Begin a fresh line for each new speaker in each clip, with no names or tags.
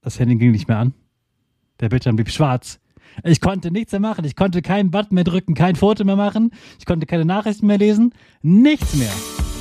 Das Handy ging nicht mehr an. Der Bildschirm blieb schwarz. Ich konnte nichts mehr machen. Ich konnte keinen Button mehr drücken, kein Foto mehr machen. Ich konnte keine Nachrichten mehr lesen. Nichts mehr.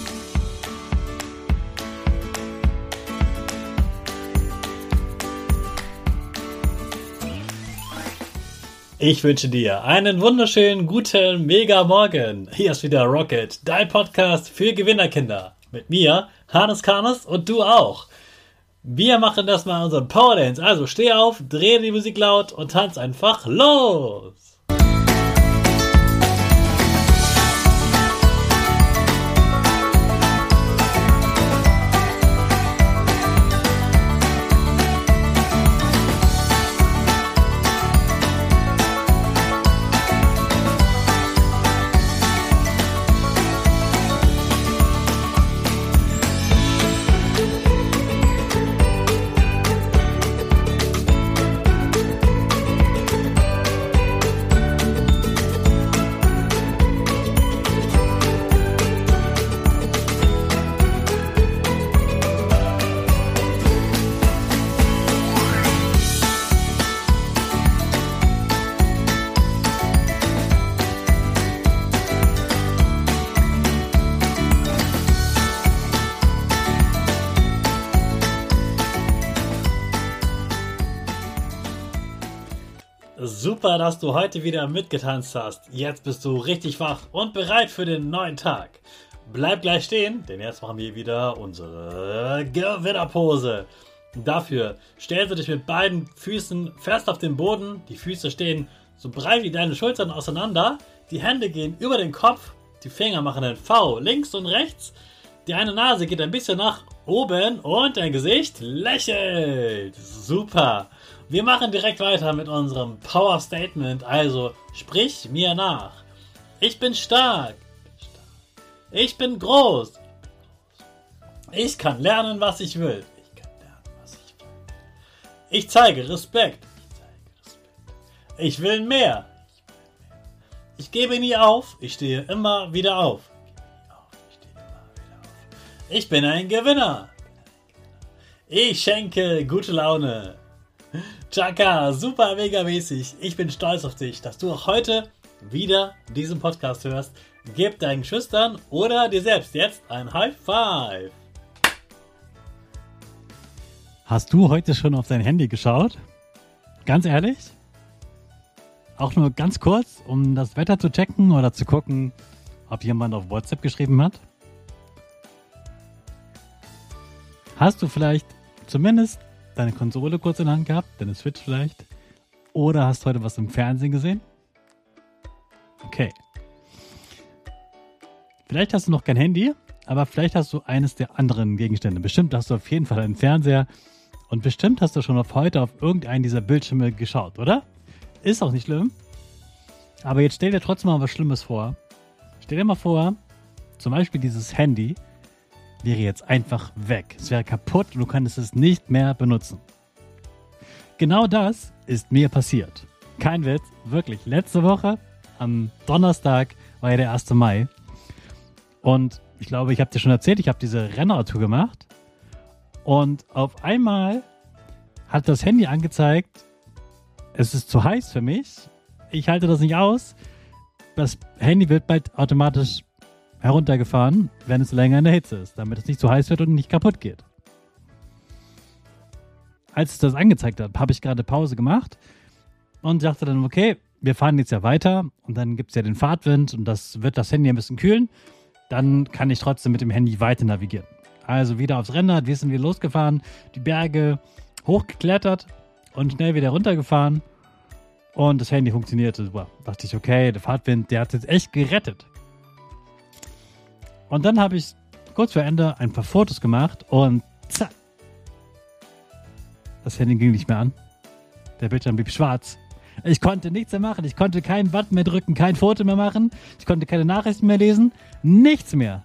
Ich wünsche dir einen wunderschönen, guten, mega Morgen. Hier ist wieder Rocket, dein Podcast für Gewinnerkinder. Mit mir, Hannes Karnes und du auch. Wir machen das mal unseren Power Dance. Also steh auf, dreh die Musik laut und tanz einfach los. Super, dass du heute wieder mitgetanzt hast. Jetzt bist du richtig wach und bereit für den neuen Tag. Bleib gleich stehen, denn jetzt machen wir wieder unsere Gewinnerpose. Dafür stellst du dich mit beiden Füßen fest auf den Boden. Die Füße stehen so breit wie deine Schultern auseinander. Die Hände gehen über den Kopf. Die Finger machen ein V links und rechts. Die eine Nase geht ein bisschen nach oben und dein Gesicht lächelt. Super. Wir machen direkt weiter mit unserem Power Statement, also sprich mir nach. Ich bin stark. Ich bin groß. Ich kann lernen, was ich will. Ich zeige Respekt. Ich will mehr. Ich gebe nie auf. Ich stehe immer wieder auf. Ich bin ein Gewinner. Ich schenke gute Laune. Chaka, super mega mäßig. Ich bin stolz auf dich, dass du auch heute wieder diesen Podcast hörst. Gib deinen Geschwistern oder dir selbst jetzt ein High Five. Hast du heute schon auf dein Handy geschaut? Ganz ehrlich? Auch nur ganz kurz, um das Wetter zu checken oder zu gucken, ob jemand auf WhatsApp geschrieben hat? Hast du vielleicht zumindest deine Konsole kurz in der Hand gehabt, deine Switch vielleicht? Oder hast du heute was im Fernsehen gesehen? Okay. Vielleicht hast du noch kein Handy, aber vielleicht hast du eines der anderen Gegenstände. Bestimmt hast du auf jeden Fall einen Fernseher und bestimmt hast du schon heute auf irgendeinen dieser Bildschirme geschaut, oder? Ist auch nicht schlimm. Aber jetzt stell dir trotzdem mal was Schlimmes vor. Stell dir mal vor, zum Beispiel dieses Handy wäre jetzt einfach weg. Es wäre kaputt und du könntest es nicht mehr benutzen. Genau das ist mir passiert. Kein Witz, wirklich. Letzte Woche, am Donnerstag, war ja der 1. Mai. Und ich glaube, ich habe dir schon erzählt, ich habe diese Rennradtour gemacht. Und auf einmal hat das Handy angezeigt, es ist zu heiß für mich. Ich halte das nicht aus. Das Handy wird bald automatisch heruntergefahren, wenn es länger in der Hitze ist, damit es nicht zu heiß wird und nicht kaputt geht. Als es das angezeigt hat, habe ich gerade Pause gemacht und dachte dann, okay, wir fahren jetzt ja weiter und dann gibt es ja den Fahrtwind und das wird das Handy ein bisschen kühlen. Dann kann ich trotzdem mit dem Handy weiter navigieren. Also wieder aufs Rennrad, wir sind wieder losgefahren, die Berge hochgeklettert und schnell wieder runtergefahren und das Handy funktionierte super. Dachte ich, okay, der Fahrtwind, der hat es jetzt echt gerettet. Und dann habe ich kurz vor Ende ein paar Fotos gemacht und zack. Das Handy ging nicht mehr an. Der Bildschirm blieb schwarz. Ich konnte nichts mehr machen. Ich konnte keinen Button mehr drücken, kein Foto mehr machen. Ich konnte keine Nachrichten mehr lesen. Nichts mehr.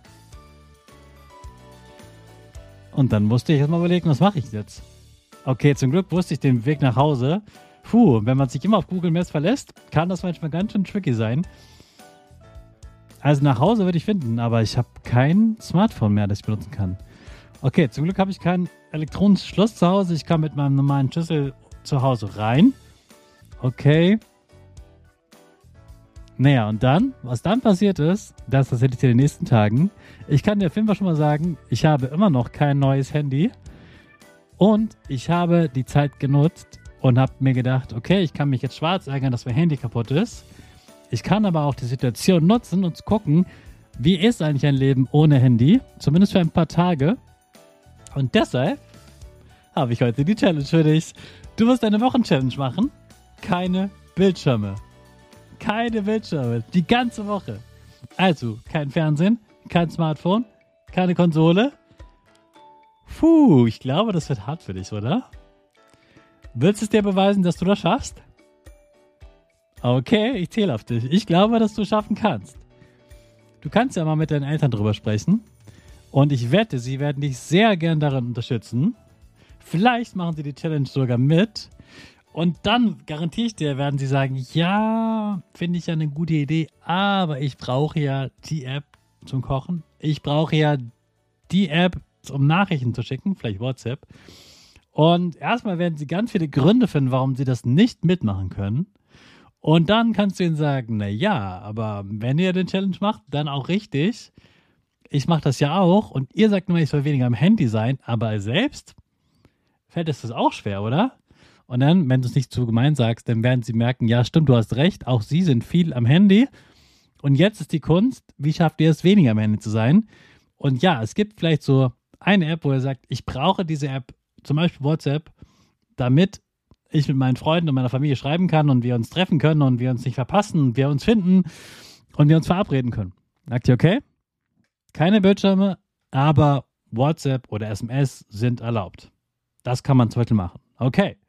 Und dann musste ich erst mal überlegen, was mache ich jetzt? Okay, zum Glück wusste ich den Weg nach Hause. Wenn man sich immer auf Google Maps verlässt, kann das manchmal ganz schön tricky sein. Also nach Hause würde ich finden, aber ich habe kein Smartphone mehr, das ich benutzen kann. Okay, zum Glück habe ich keinen elektronischen Schloss zu Hause. Ich kann mit meinem normalen Schlüssel zu Hause rein. Okay. Naja, und dann, was dann passiert ist, das erzähle ich dir in den nächsten Tagen. Ich kann dir auf jeden Fall schon mal sagen, ich habe immer noch kein neues Handy. Und ich habe die Zeit genutzt und habe mir gedacht, okay, ich kann mich jetzt schwarz ärgern, dass mein Handy kaputt ist. Ich kann aber auch die Situation nutzen und gucken, wie ist eigentlich ein Leben ohne Handy, zumindest für ein paar Tage. Und deshalb habe ich heute die Challenge für dich. Du musst eine Wochenchallenge machen. Keine Bildschirme. Keine Bildschirme. Die ganze Woche. Also, kein Fernsehen, kein Smartphone, keine Konsole. Puh, ich glaube, das wird hart für dich, oder? Willst du es dir beweisen, dass du das schaffst? Okay, ich zähle auf dich. Ich glaube, dass du es schaffen kannst. Du kannst ja mal mit deinen Eltern drüber sprechen. Und ich wette, sie werden dich sehr gern darin unterstützen. Vielleicht machen sie die Challenge sogar mit. Und dann garantiere ich dir, werden sie sagen, ja, finde ich ja eine gute Idee, aber ich brauche ja die App zum Kochen. Ich brauche ja die App, um Nachrichten zu schicken, vielleicht WhatsApp. Und erstmal werden sie ganz viele Gründe finden, warum sie das nicht mitmachen können. Und dann kannst du ihnen sagen, naja, aber wenn ihr den Challenge macht, dann auch richtig. Ich mache das ja auch und ihr sagt immer, ich soll weniger am Handy sein, aber selbst fällt es das auch schwer, oder? Und dann, wenn du es nicht zu gemein sagst, dann werden sie merken, ja stimmt, du hast recht, auch sie sind viel am Handy. Und jetzt ist die Kunst, wie schafft ihr es, weniger am Handy zu sein? Und ja, es gibt vielleicht so eine App, wo ihr sagt, ich brauche diese App, zum Beispiel WhatsApp, damit ich mit meinen Freunden und meiner Familie schreiben kann und wir uns treffen können und wir uns nicht verpassen und wir uns finden und wir uns verabreden können. Sagt ihr, okay? Keine Bildschirme, aber WhatsApp oder SMS sind erlaubt. Das kann man zum Beispiel machen. Okay.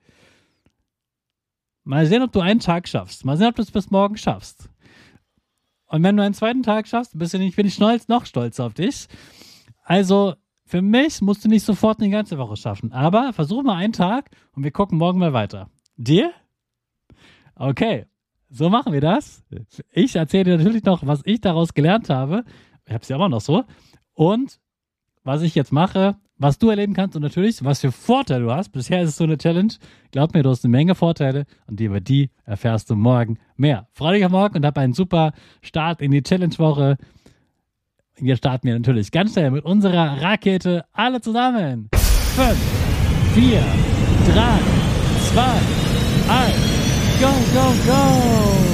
Mal sehen, ob du einen Tag schaffst. Mal sehen, ob du es bis morgen schaffst. Und wenn du einen zweiten Tag schaffst, bin ich noch stolzer auf dich. Also, für mich musst du nicht sofort eine ganze Woche schaffen. Aber versuch mal einen Tag und wir gucken morgen mal weiter. Dir? Okay. So machen wir das. Ich erzähle dir natürlich noch, was ich daraus gelernt habe. Ich habe es ja immer noch so. Und was ich jetzt mache, was du erleben kannst und natürlich, was für Vorteile du hast. Bisher ist es so eine Challenge. Glaub mir, du hast eine Menge Vorteile und über die erfährst du morgen mehr. Freu dich auf morgen und hab einen super Start in die Challenge-Woche. Hier starten wir natürlich ganz schnell mit unserer Rakete. Alle zusammen. 5, 4, 3, 2, 1. Go, go, go!